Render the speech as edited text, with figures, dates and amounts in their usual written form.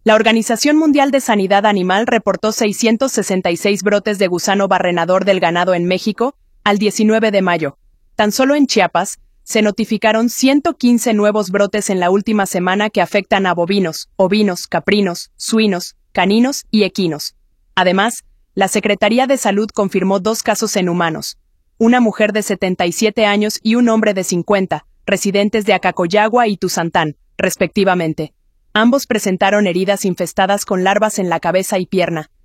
La Organización Mundial de Sanidad Animal reportó 666 brotes de gusano barrenador del ganado en México al 19 de mayo. Tan solo en Chiapas, se notificaron 115 nuevos brotes en la última semana que afectan a bovinos, ovinos, caprinos, suinos, caninos y equinos. Además, la Secretaría de Salud confirmó 2 casos en humanos. Una mujer de 77 años y un hombre de 50, residentes de Acacoyagua y Tuzantán, respectivamente. Ambos presentaron heridas infestadas con larvas en la cabeza y pierna.